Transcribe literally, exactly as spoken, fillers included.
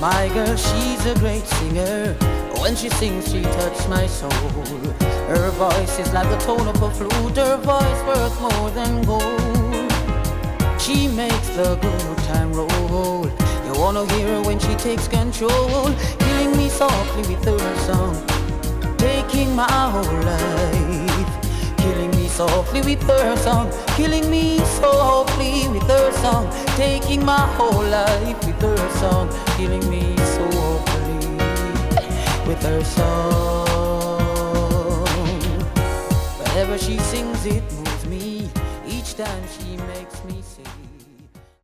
My girl, she's a great singer. When she sings, she touches my soul. Her voice is like the tone of a flute. Her voice worth more than gold. She makes the good time roll. You wanna hear her when she takes control, killing me softly with her song, taking my whole life. Killing me softly with her song, killing me softly with her song, taking my whole life with her song, killing me softly with her song. Whenever she sings, it moves me. Each time she makes me